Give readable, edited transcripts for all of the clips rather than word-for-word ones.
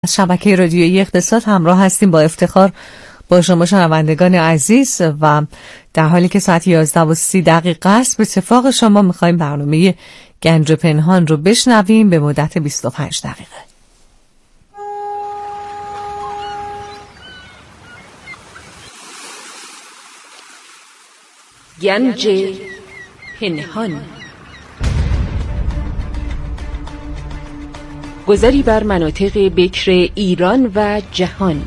شبکه رادیویی اقتصاد همراه هستیم با افتخار با شما شنوندگان عزیز و در حالی که ساعت 11:30 است به اتفاق شما میخوایم برنامه گنج پنهان رو بشنویم به مدت 25 دقیقه. گنج پنهان، گذری بر مناطق بکر ایران و جهان.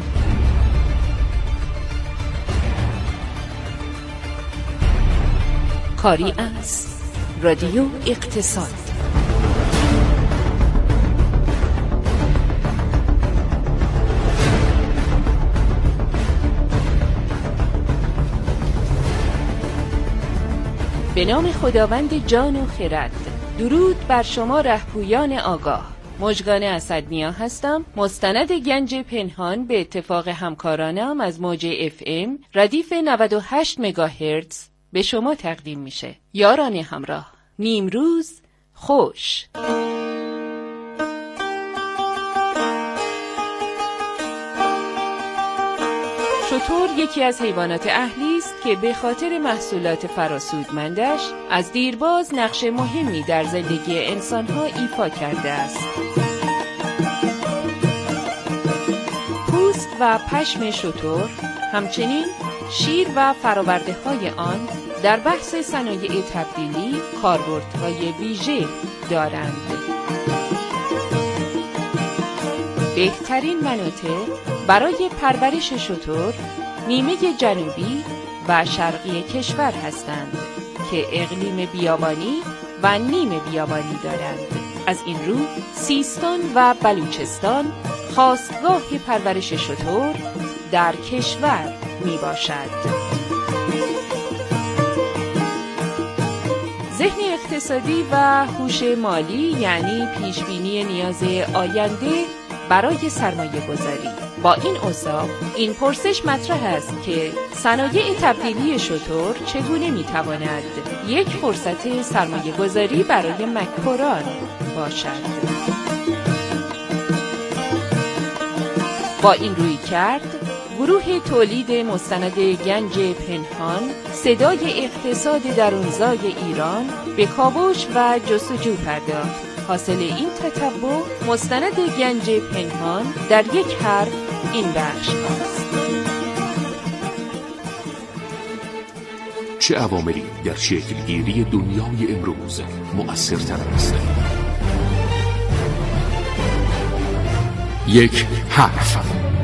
کاری از رادیو اقتصاد. به نام خداوند جان و خرد. درود بر شما رهپویان آگاه. مژگان اسدنیا هستم. مستند گنج پنهان به اتفاق همکارانم از موج FM ردیف 98 مگاهرتز به شما تقدیم میشه. یاران همراه، نیمروز خوش. شتر یکی از حیوانات اهلی است که به خاطر محصولات فراسودمندش از دیرباز نقش مهمی در زندگی انسانها ایفا کرده است. پوست و پشم شتر، همچنین شیر و فرآورده‌های آن در بحث صنایع تبدیلی کاربردهای ویژه دارند. بهترین مناطق برای پرورش شتر نیمه جنوبی و شرقی کشور هستند که اقلیم بیابانی و نیمه بیابانی دارند. از این رو سیستان و بلوچستان خاستگاه پرورش شتر در کشور می باشد. ذهن اقتصادی و هوش مالی یعنی پیشبینی نیاز آینده برای سرمایه گذاری. با این اوصاف این پرسش مطرح است که صنایع تبدیلی شتر چگونه میتواند یک فرصت سرمایه گذاری برای مکران باشد. با این رویکرد گروه تولید مستند گنج پنهان صدای اقتصاد درونزای ایران به کاوش و جستجو پرداخت. حاصل این تتبع مستند گنج پنهان در یک حرف این بخش است. چه عواملی در شکلگیری دنیای امروز مؤثرتر است؟ یک حرف.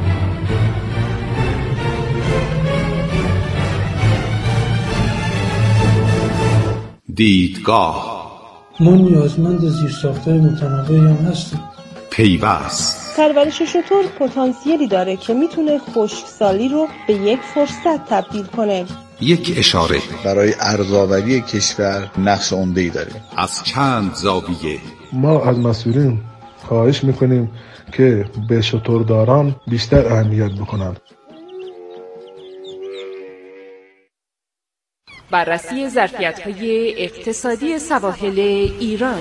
دیدگاه. ما نیازمند زیرساخت‌های متنوعی هم هستیم. پیوست. پرورش شتر پتانسیلی داره که میتونه خشکسالی رو به یک فرصت تبدیل کنه. یک اشاره. برای ارزآوری کشور نقش عمده‌ای داره. از چند زاویه ما از مسئولین خواهش میکنیم که به شترداران بیشتر اهمیت بکنن. بررسی ظرفیت‌های اقتصادی سواحل ایران.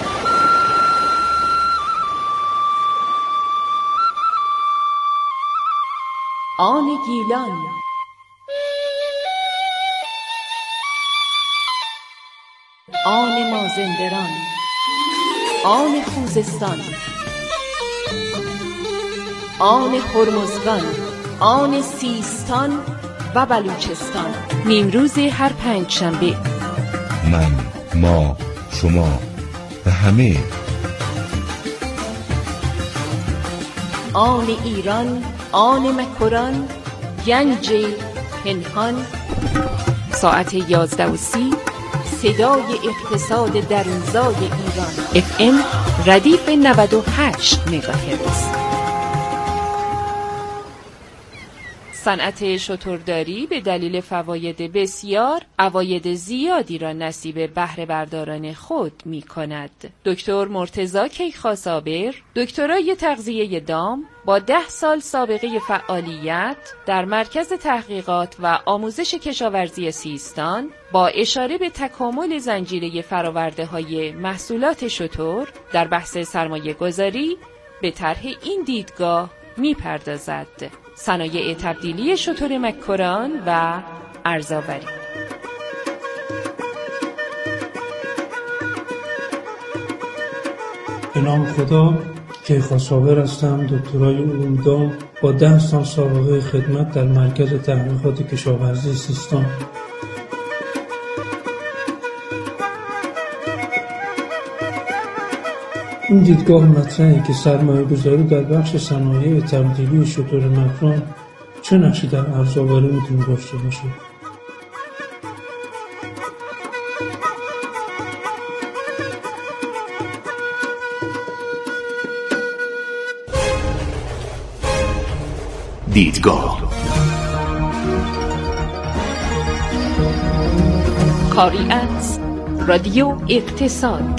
آن گیلان، آن مازندران، آن خوزستان، آن هرمزگان، آن سیستان و بلوچستان. نیمروز هر پنجشنبه. من، ما، شما و همه. آن ایران، آن مکران، گنج پنهان. ساعت 11:30 صدای اقتصاد درونزای ایران. FM ردیف 98 مگاهرتز. صنعت شترداری به دلیل فواید بسیار عواید زیادی را نصیب بهره برداران خود می کند. دکتر مرتضی کیخسابر، دکترای تغذیه دام با 10 سال سابقه فعالیت در مرکز تحقیقات و آموزش کشاورزی سیستان، با اشاره به تکامل زنجیره فرآورده‌های محصولات شتر در بحث سرمایه گذاری به طرح این دیدگاه می‌پردازد. صنایع تبدیلی شتر مک‌کران و ارزآوری. به نام خدا، کیخسروی هستم، دکترای علوم دام با 10 سال سابقه خدمت در مرکز تحقیقات کشاورزی سیستان. این دیدگاه مطرحه که سرمایه‌گذاری در بخش صنایع تبدیلی شتر مک‌کران چه نقشی در ارزآوری میتونه داشته باشه. دیدگاه کاری از رادیو اقتصاد.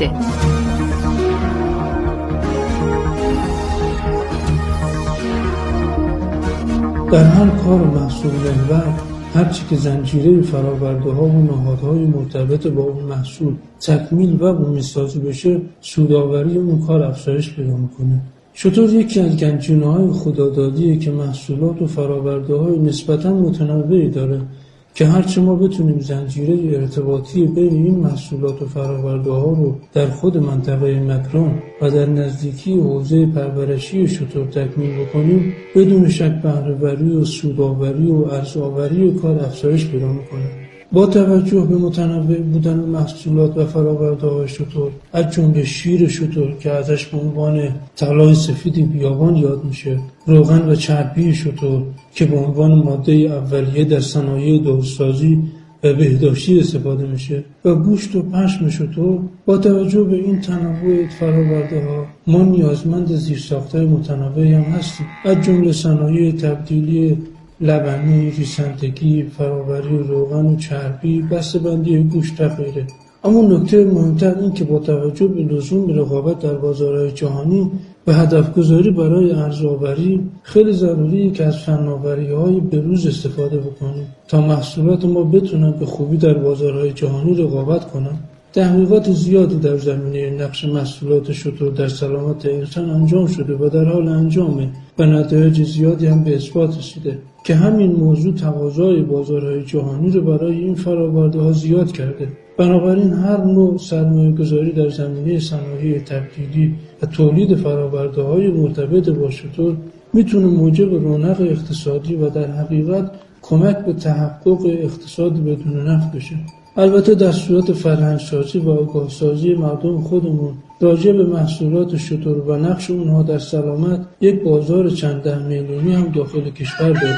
در هر کار محصول محور، هرچی که زنجیره فرآورده‌ها و نهادهای مرتبط با اون محصول تکمیل و بومی‌سازی بشه، سودآوری اون کار افزایش پیدا میکنه. شتر یکی از گنجینه‌های خدادادیه که محصولات و فرآورده‌های نسبتاً متنوعی داره که هرچه ما بتونیم زنجیره ارتباطی بین این محصولات و فرآورده‌ها رو در خود منطقه مک‌کران و در نزدیکی حوزه پرورشی شتر تکمیل بکنیم، بدون شک بهره‌وری و سودآوری و ارزآوری کار افزایش پیدا میکنه. با توجه به متنوع بودن محصولات و فرآورده‌های شتر، از جمله شیر شتر که ازش به عنوان طلای سفید بیابان یاد میشه، روغن و چربی شتر که به عنوان ماده اولیه در صنایع داروسازی و بهداشتی استفاده میشه و گوشت و پشم شتر، با توجه به این تنوع فرآورده‌ها ما نیازمند زیرساخت‌های متنوعی هم هستیم، از جمله صنایع تبدیلی لبنی، ریسندگی، فرآوری روغن و چربی، بسته‌بندی گوشت و غیره. اما نکته مهمتر این که با توجه به لزوم رقابت در بازارهای جهانی و هدفگذاری برای ارزآوری، خیلی ضروریه که از فناوری‌های بروز استفاده بکنیم تا محصولات ما بتونن به خوبی در بازارهای جهانی رقابت کنن. تحقیقات زیادی در زمینه نقش محصولات شتر در سلامت انسان انجام شده و در حال انجامه و نتایج زیادی هم به اثبات رسیده که همین موضوع تقاضای بازارهای جهانی رو برای این فرآورده‌ها زیاد کرده. بنابراین هر نوع سرمایه‌گذاری در زمینه صنایع تبدیلی و تولید فرآورده‌های مرتبط با شتر میتونه موجب رونق اقتصادی و در حقیقت کمک به تحقق اقتصاد بدون نفت بشه. البته در صورت فرهنگ‌سازی و آگاه‌سازی مردم خودمون راجع به محصولات شتر و نقش اونها در سلامت، یک بازار چند ده میلیونی هم داخل کشور داریم.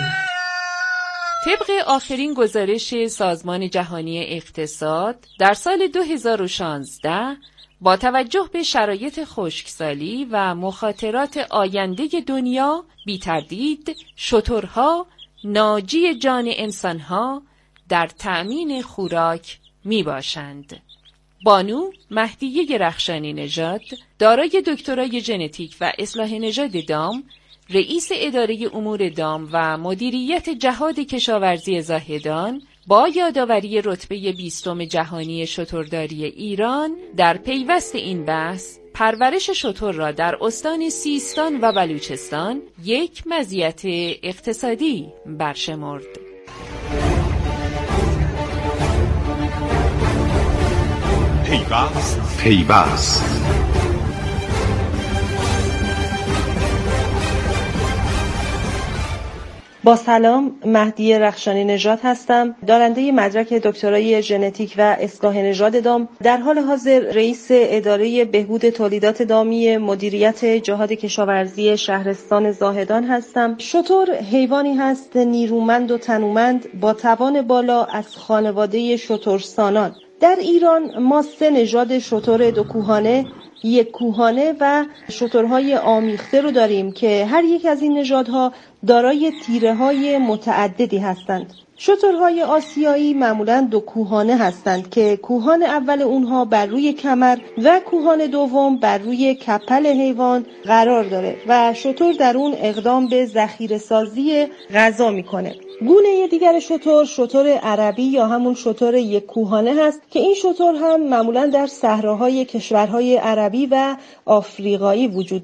طبق آخرین گزارش سازمان جهانی اقتصاد، در سال 2016 با توجه به شرایط خشکسالی و مخاطرات آینده دنیا، بی تردید شترها ناجی جان انسانها در تأمین خوراک می باشند. بانو مهدیه رخشانی نژاد، دارای دکترای ژنتیک و اصلاح نژاد دام، رئیس اداره امور دام و مدیریت جهاد کشاورزی زاهدان، با یادآوری رتبه 20 جهانی شترداری ایران در پیوست این بحث، پرورش شتر را در استان سیستان و بلوچستان یک مزیت اقتصادی برشمرد. پیوست با سلام، مهدیه رخشانی نژاد هستم، دارنده مدرک دکترای ژنتیک و اصلاح نژاد دام، در حال حاضر رئیس اداره بهبود تولیدات دامی مدیریت جهاد کشاورزی شهرستان زاهدان هستم. شتر حیوانی هست نیرومند و تنومند با توان بالا از خانواده شترسانان. در ایران ما 3 نژاد شتر 2 کوهانه، 1 کوهانه و شترهای آمیخته رو داریم که هر یک از این نژادها دارای تیره‌های متعددی هستند. شترهای آسیایی معمولاً 2 کوهانه هستند که کوهان اول اونها بر روی کمر و کوهان دوم بر روی کپل حیوان قرار داره و شتر در اون اقدام به ذخیره‌سازی غذا میکنه. گونه دیگر شتر عربی یا همون شتر 1 کوهانه هست که این شتر هم معمولاً در صحراهای کشورهای عربی و آفریقایی وجود داره.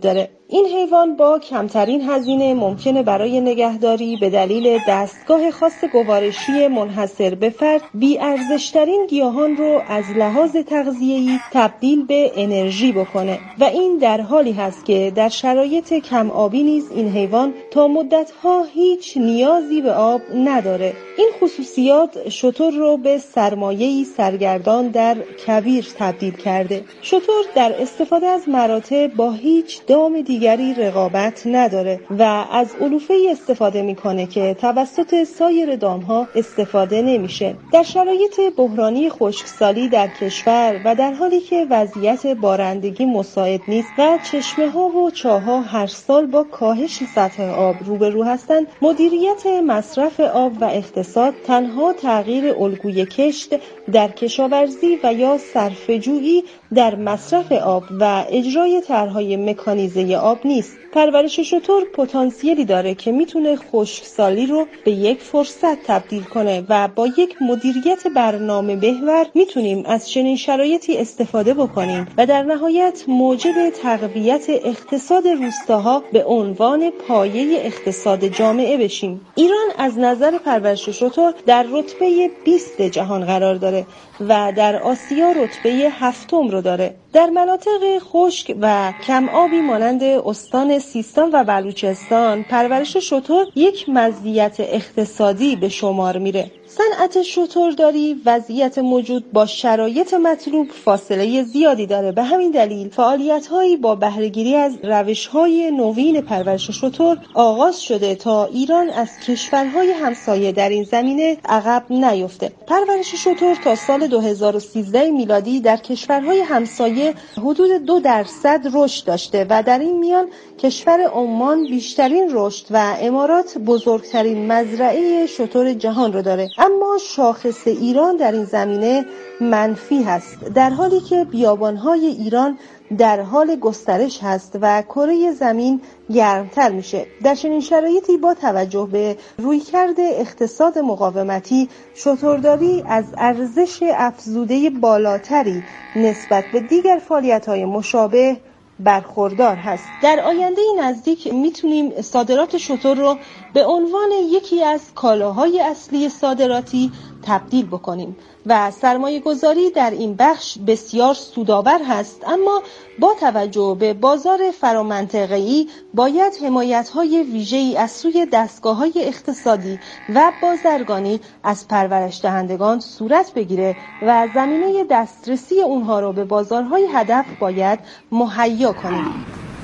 این حیوان با کمترین هزینه ممکنه برای نگهداری به دلیل دستگاه خاص گوارشی منحصر به فرد بی‌ارزش‌ترین گیاهان رو از لحاظ تغذیه‌ای تبدیل به انرژی بکنه و این در حالی هست که در شرایط کم آبی نیز این حیوان تا مدت‌ها هیچ نیازی به آب نداره. این خصوصیات شتر رو به سرمایه‌ای سرگردان در کویر تبدیل کرده. شتر در استفاده از مراتع با هیچ دام دیگری رقابت نداره و از علوفه‌ای استفاده میکنه که توسط سایر دامها استفاده نمیشه. در شرایط بحرانی خشکسالی در کشور و در حالی که وضعیت بارندگی مساعد نیست و چشمه‌ها و چاه‌ها هر سال با کاهش سطح آب روبرو هستند، مدیریت مصرف آب و اقتصاد تنها تغییر الگوی کشت در کشاورزی و یا صرفه‌جویی در مصرف آب و اجرای طرح‌های مکانیزه آب نیست. پرورش شتر پتانسیلی داره که میتونه خشکسالی رو به یک فرصت تبدیل کنه و با یک مدیریت برنامه محور میتونیم از چنین شرایطی استفاده بکنیم و در نهایت موجب تقویت اقتصاد روستاها به عنوان پایه اقتصاد جامعه بشیم. ایران از نظر پرورش شتر در رتبه 20 جهان قرار داره و در آسیا رتبه 7 رو داره. در مناطق خشک و کم آبی مانند استان سیستان و بلوچستان پرورش شتر یک مزیت اقتصادی به شمار میره. صنعت شترداری وضعیت موجود با شرایط مطلوب فاصله زیادی داره. به همین دلیل فعالیت‌هایی با بهره‌گیری از روش‌های نوین پرورش شتر آغاز شده تا ایران از کشورهای همسایه در این زمینه عقب نیفته. پرورش شتر تا سال 2013 میلادی در کشورهای همسایه حدود 2% رشد داشته و در این میان کشور عمان بیشترین رشد و امارات بزرگترین مزرعه شتر جهان رو داره. اما شاخص ایران در این زمینه منفی هست، در حالی که بیابان‌های ایران در حال گسترش هست و کره زمین گرمتر میشه. در چنین شرایطی با توجه به رویکرد اقتصاد مقاومتی، شترداری از ارزش افزوده بالاتری نسبت به دیگر فعالیت‌های مشابه برخوردار هست. در آینده نزدیک میتونیم صادرات شتر رو به عنوان یکی از کالاهای اصلی صادراتی تبدیل بکنیم و سرمایه گذاری در این بخش بسیار سودآور هست، اما با توجه به بازار فرامنطقه‌ای باید حمایت‌های ویژه‌ای از سوی دستگاه‌های اقتصادی و بازرگانی از پرورش دهندگان صورت بگیره و زمینه دسترسی اونها رو به بازارهای هدف باید مهیا کنیم.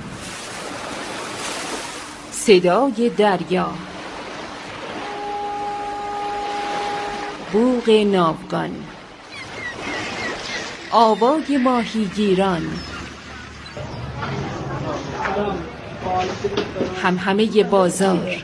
صدای دریا، بوق ناوگان، آوای ماهیگیران، همهمه بازار،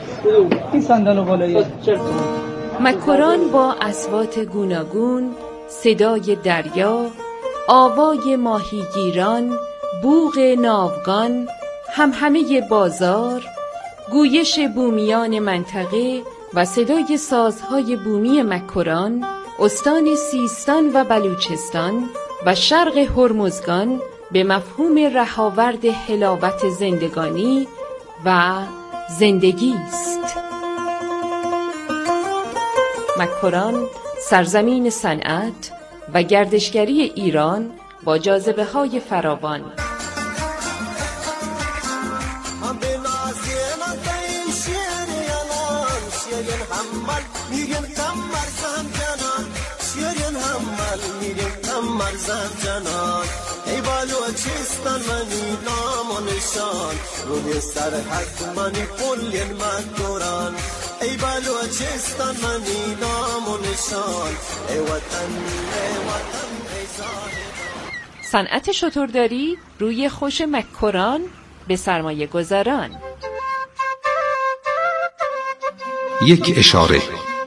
مکران با اصوات گوناگون، صدای دریا، آوای ماهیگیران، بوق ناوگان، همهمه بازار، گویش بومیان منطقه و صدای سازهای بومی مکران، استان سیستان و بلوچستان و شرق هرمزگان به مفهوم رهاورد حلاوت زندگانی و زندگی است. مکران سرزمین صنعت و گردشگری ایران با جاذبه‌های فراوان. ای بلوچستان منی نام و نشان روی سرحد منی کل مکران ای بلوچستان منی نام و نشان ای وطن ای زاهد. صنعت شترداری روی خوش مکران به سرمایه گذاران. یک اشاره.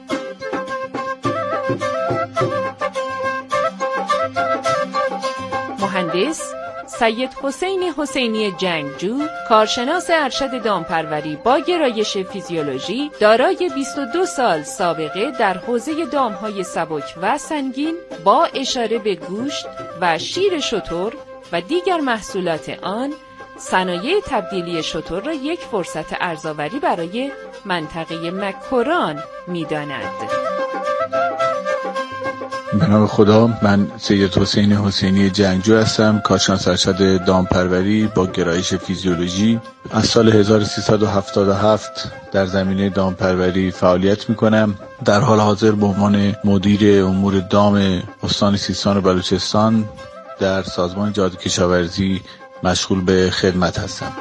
مهندس سید حسین حسینی جنگجو، کارشناس ارشد دامپروری با گرایش فیزیولوژی، دارای 22 سال سابقه در حوزه دامهای سبک و سنگین با اشاره به گوشت و شیر شتر و دیگر محصولات آن، صنایع تبدیلی شتر را یک فرصت ارزآوری برای منطقه مکوران می‌داند. به نام خدا، من سید حسین حسینی جنگجو هستم، کارشناس ارشد دامپروری با گرایش فیزیولوژی. از سال 1377 در زمینه دامپروری فعالیت میکنم. در حال حاضر به عنوان مدیر امور دام استان سیستان و بلوچستان در سازمان جهاد کشاورزی مشغول به خدمت هستم.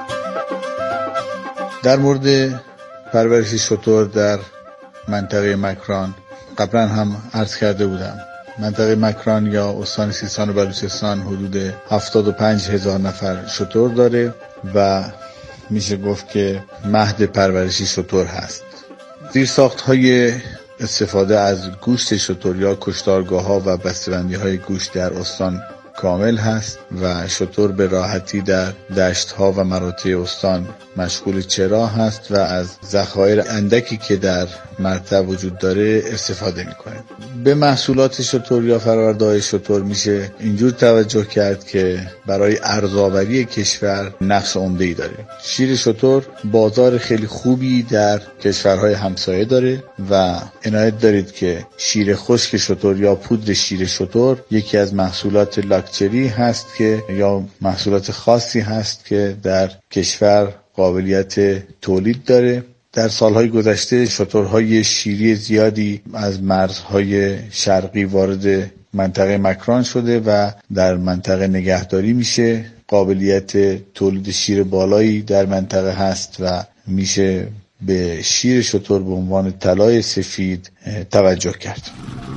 در مورد پرورش شتر در منطقه مکران قبلا هم عرض کرده بودم. منطقه مکران یا استان سیستان و بلوچستان حدود 75,000 نفر شتر داره و میشه گفت که مهد پرورشی شتر هست. زیرساخت‌های استفاده از گوشت شتر یا کشتارگاه‌ها و بسته‌بندی‌های گوشت در استان کامل هست و شتر به راحتی در دشت‌ها و مراتع استان مشغول چرا هست و از ذخایر اندکی که در مرتع وجود داره استفاده میکنه. به محصولات شتر یا فرآورده‌های شتر میشه اینجور توجه کرد که برای ارزآوری کشور نقش عمده‌ای داره. شیر شتر بازار خیلی خوبی در کشورهای همسایه داره و عنایت دارید که شیر خشک شتر یا پودر شیر شتر یکی از محصولات لاکچری هست که یا محصولات خاصی هست که در کشور قابلیت تولید داره. در سالهای گذشته شترهای شیری زیادی از مرزهای شرقی وارد منطقه مکران شده و در منطقه نگهداری میشه. قابلیت تولید شیر بالایی در منطقه هست و میشه به شیر شتر به عنوان طلای سفید توجه کرد.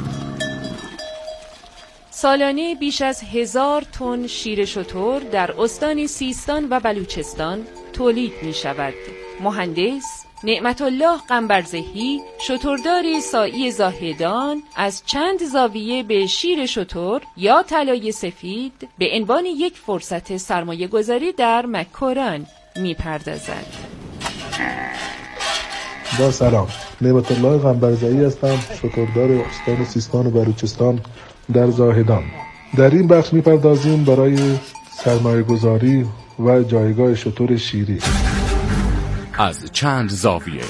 سالانه بیش از 1000 تن شیر شتر در استان سیستان و بلوچستان تولید می شود. مهندس نعمت الله قنبرزهی، شتردار سایی زاهدان، از چند زاویه به شیر شتر یا طلای سفید به عنوان یک فرصت سرمایه گذاری در مکوران می پردازد. با سلام، نعمت الله قنبرزهی هستم، شتردار استان سیستان و بلوچستان در زاهدان. در این بخش میپردازیم برای سرمایه گذاری و جایگاه شتر شیری از چند زاویه.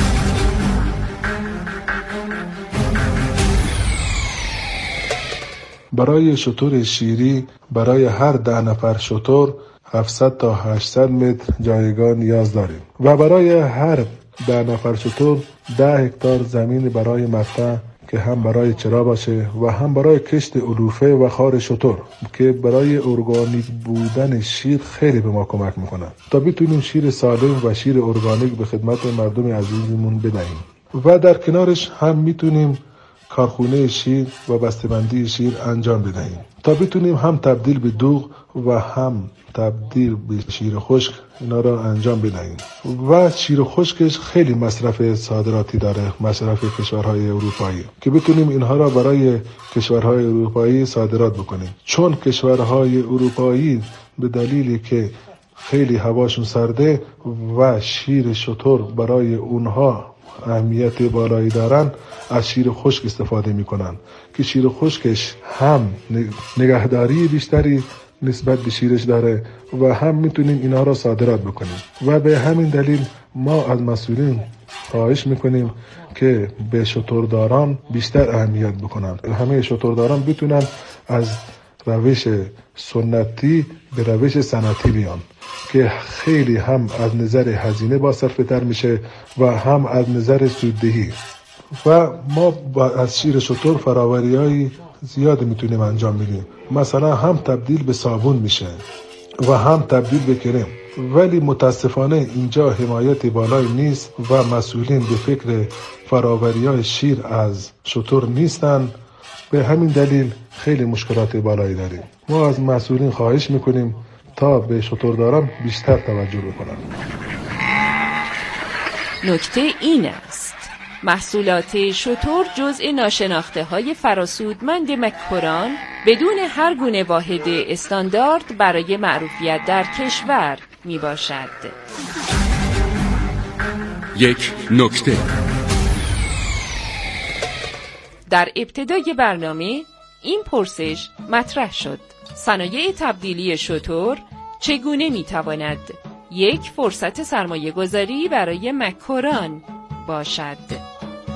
برای شتر شیری برای هر 10 نفر شتر 700 تا 800 متر جایگاه نیاز داریم و برای هر 10 نفر شتر 10 هکتار زمین برای مقطع که هم برای چرا باشه و هم برای کشت علوفه و خار شتر که برای ارگانیک بودن شیر خیلی به ما کمک میکنن تا بتونیم شیر سالم و شیر ارگانیک به خدمت مردم عزیزمون بدهیم. و در کنارش هم میتونیم کارخونه شیر و بسته‌بندی شیر انجام بدهیم تا بتونیم هم تبدیل به دوغ و هم تبدیل به شیر خشک اینا را انجام بدهیم. و شیر خشکش خیلی مصرف صادراتی داره، مصرف کشورهای اروپایی، که بتونیم اینها را برای کشورهای اروپایی صادرات بکنیم، چون کشورهای اروپایی به دلیلی که خیلی هواشون سرده و شیر شتر برای اونها اهمیت بالایی دارن از شیر خشک استفاده میکنن که شیر خشکش هم نگهداری بیشتری نسبت به شیرش داره و هم میتونیم اینا را صادرات بکنیم. و به همین دلیل ما از مسئولین خواهش میکنیم که به شترداران بیشتر اهمیت بکنن. همه شترداران بتونن از روش سنتی به روش صنعتی بیان که خیلی هم از نظر هزینه با صرفه تر میشه و هم از نظر سوددهی. و ما از شیر شتر فراوری‌های زیاد میتونیم انجام بدیم. مثلا هم تبدیل به صابون میشه و هم تبدیل به کرم، ولی متاسفانه اینجا حمایت بالایی نیست و مسئولین به فکر فراوری‌های شیر از شتر نیستن. به همین دلیل خیلی مشکلات بالایی داریم. ما از مسئولین خواهش میکنیم تا به شترداران بیشتر توجه بکنن. نکته این است: محصولات شتر جزء ناشناخته‌های فراسودمند مکوران بدون هر گونه واحد استاندارد برای معروفیت در کشور می باشد. یک نکته: در ابتدای برنامه این پرسش مطرح شد: صنایع تبدیلی شتر چگونه میتواند یک فرصت سرمایه گذاری برای مکران باشد؟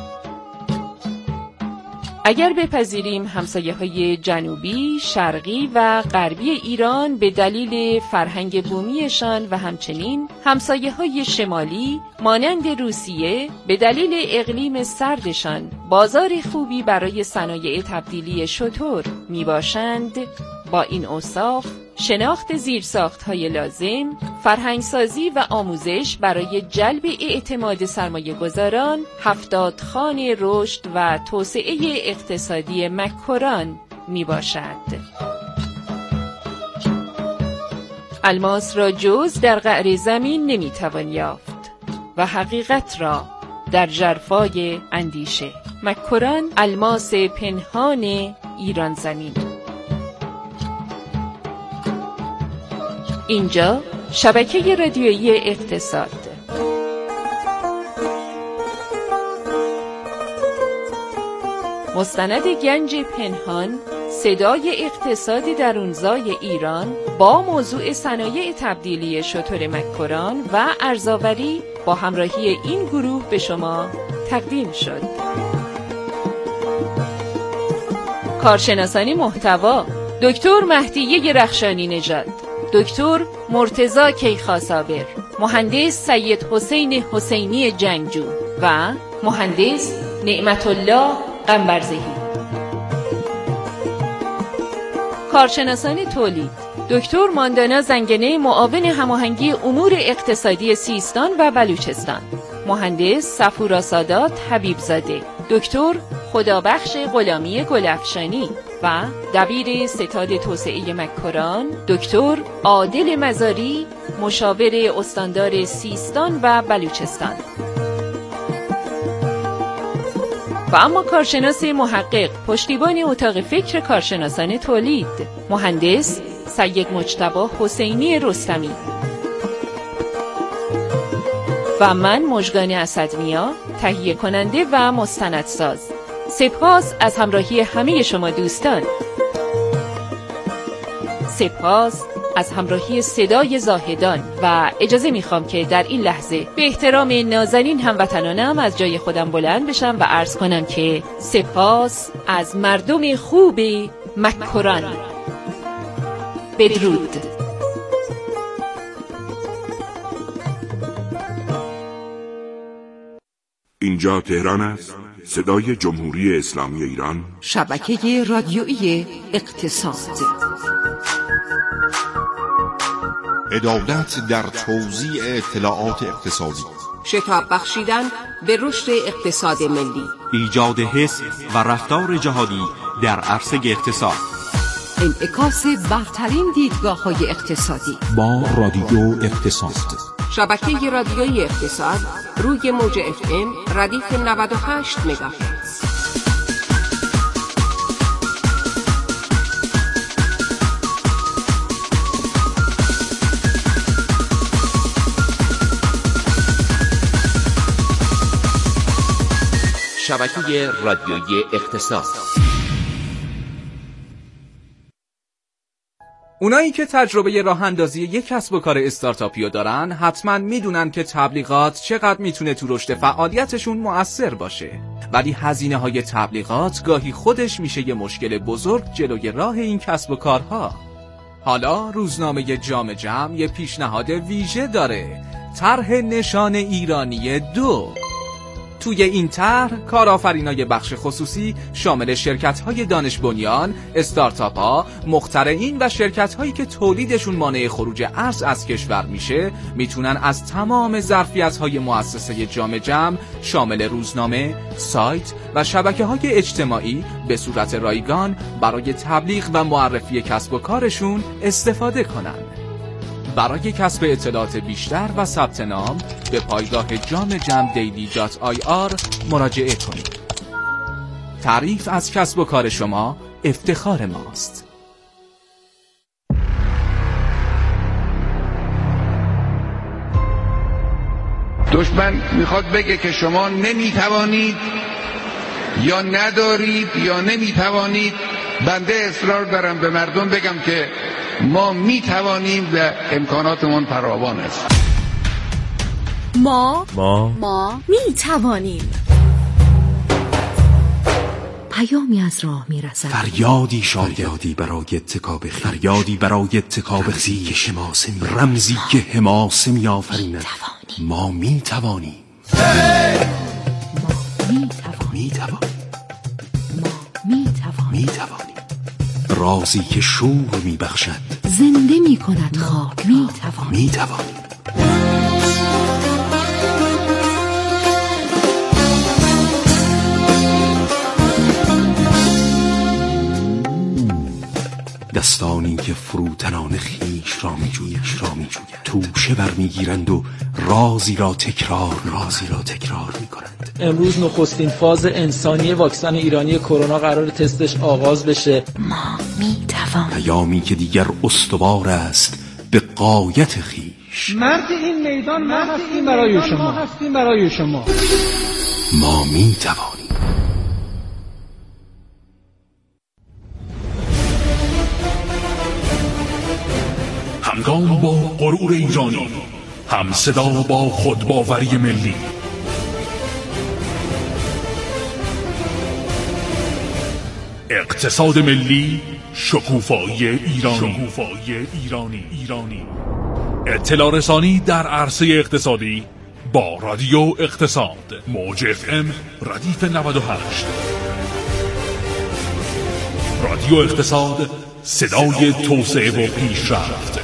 اگر بپذیریم همسایه‌های جنوبی، شرقی و غربی ایران به دلیل فرهنگ بومیشان و همچنین همسایه‌های شمالی مانند روسیه به دلیل اقلیم سردشان بازار خوبی برای صنایع تبدیلی شتر می باشند، با این اوصاف شناخت زیرساخت‌های لازم، فرهنگسازی و آموزش برای جلب اعتماد سرمایه‌گذاران 70 خوان رشد و توسعه اقتصادی مکران می باشد. الماس را جز در قعر زمین نمی توان یافت و حقیقت را در ژرفای اندیشه. مکران، الماس پنهان ایران زمین. اینجا شبکه رادیویی اقتصاد. مستند گنج پنهان، صدای اقتصاد درونزای ایران با موضوع صنایع تبدیلی شتر مکران و ارزآوری با همراهی این گروه به شما تقدیم شد. کارشناسان محتوا: دکتر مهدیه رخشانی نژاد، دکتر مرتضی کیخسابر، مهندس سید حسین حسینی جنگجو و مهندس نعمت الله قنبرزهی. کارشناسان تولید: دکتر ماندانا زنگنه، معاون هماهنگی امور اقتصادی سیستان و بلوچستان، مهندس صفورا سادات حبیبزاده، دکتر خدابخش غلامی گلفشانی و دبیر ستاد توسعه مکران، دکتر عادل مزاری، مشاور استاندار سیستان و بلوچستان. و اما کارشناس محقق، پشتیبان اتاق فکر کارشناسان تولید، مهندس سید مجتبی حسینی رستمی. و من مژگان اسدنیا، تهیه کننده و مستندساز. سپاس از همراهی همه شما دوستان. سپاس از همراهی صدای زاهدان و اجازه میخوام که در این لحظه به احترام نازنین هموطنانم از جای خودم بلند بشم و عرض کنم که سپاس از مردم خوب مکران. بدرود. اینجا تهران است، صدای جمهوری اسلامی ایران، شبکه رادیویی اقتصاد. عدالت در توزیع اطلاعات اقتصادی، شتاب بخشیدن به رشد اقتصاد ملی، ایجاد حس و رفتار جهادی در عرصه اقتصاد، انعکاس برترین دیدگاه‌های اقتصادی با رادیو اقتصاد. شبکه رادیویی اقتصاد روی موج FM ردیف 98 مگاهرتز. شبکه رادیویی اقتصاد. اونایی که تجربه راه اندازی یک کسب و کار استارتاپی دارن حتما میدونن که تبلیغات چقدر میتونه تو رشد فعالیتشون مؤثر باشه، ولی هزینه های تبلیغات گاهی خودش میشه یه مشکل بزرگ جلوی راه این کسب و کارها. حالا روزنامه جام جم یه پیشنهاد ویژه داره، طرح نشان ایرانی 2. توی این طرح کارآفرینای بخش خصوصی شامل شرکت‌های دانش بنیان، استارتاپ‌ها، مخترعین و شرکت‌هایی که تولیدشون مانع خروج ارز از کشور میشه میتونن از تمام ظرفیت‌های مؤسسه جام جم شامل روزنامه، سایت و شبکه‌های اجتماعی به صورت رایگان برای تبلیغ و معرفی کسب و کارشون استفاده کنن. برای کسب اطلاعات بیشتر و ثبت نام به پایگاه jamjamdaily.ir مراجعه کنید. تعریف از کسب و کار شما افتخار ماست. دشمن میخواد بگه که شما نمیتوانید یا ندارید یا نمیتوانید. بنده اصرار دارم به مردم بگم که ما میتوانیم و امکاناتمون فراوان است. ما میتوانیم. پیامی از راه میرسد، فریادی شایدی برای اتکاب خیش، فریادی برای اتکاب خیش، رمزی که حماسه می‌آفریند. ما میتوانیم. میتوانیم. رازی که شور میبخشد، زنده میکند خاک. میتوانیم. دستانی که فروتنان خیش را میجویند، توشه برمیگیرند و رازی را تکرار میکنند. امروز نخستین فاز انسانی واکسن ایرانی کرونا قرار تستش آغاز بشه. ما میتوانیم. پیامی که دیگر استوار است به غایت خیش. مرد این میدان ما هستیم برای شما. ما میتوانیم. همگام با غرور ایرانی، هم صدا با خودباوری ملی. اقتصاد ملی، شکوفایی ایرانی. اطلاع رسانی در عرصه اقتصادی با رادیو اقتصاد، موج FM ردیف 98. رادیو اقتصاد، صدای توسعه و پیشرفت.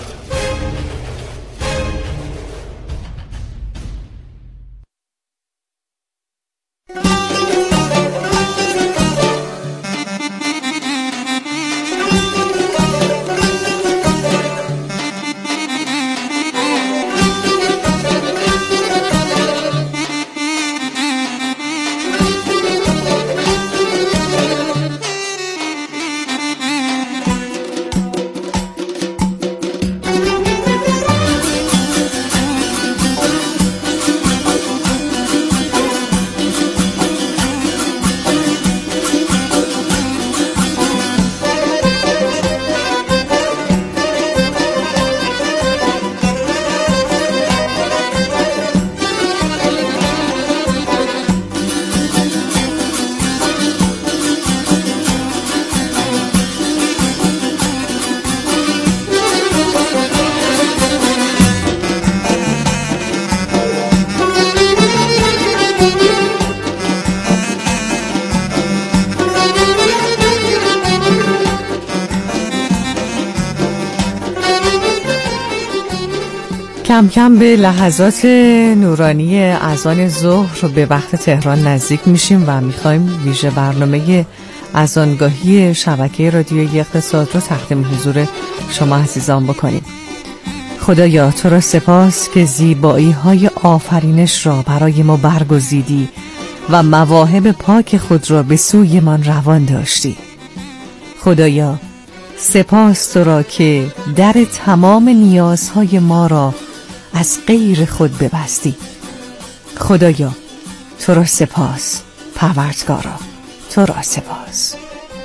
کم کم به لحظات نورانی اذان ظهر به وقت تهران نزدیک میشیم و میخوایم ویژه برنامه اذانگاهی شبکه رادیویی اقتصاد رو تقدیم حضور شما عزیزان بکنیم. خدایا تو را سپاس که زیبایی های آفرینش را برای ما برگزیدی و مواهب پاک خود را به سوی من روان داشتی. خدایا سپاس تو را که در تمام نیازهای ما را از غیر خود ببستی. خدایا تو را سپاس، پروردگارا تو را سپاس.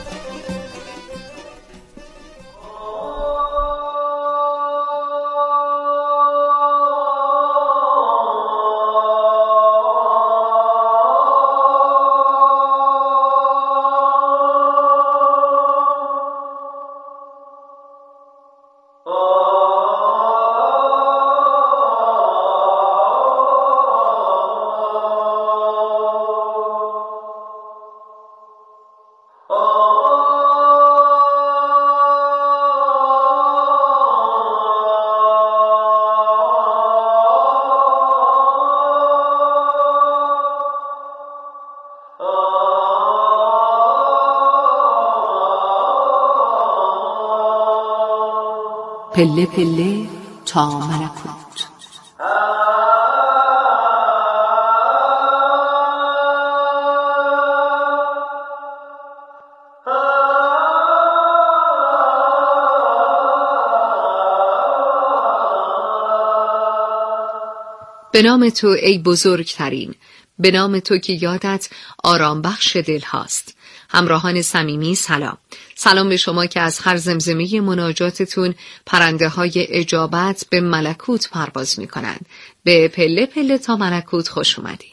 پله پله تا ملکوت. به نام تو ای بزرگترین، به نام تو که یادت آرام بخش دل هاست، همراهان صمیمی سلام. سلام به شما که از هر زمزمه مناجاتتون پرنده های اجابت به ملکوت پرواز می کنند. به پله پله تا ملکوت خوش اومدید.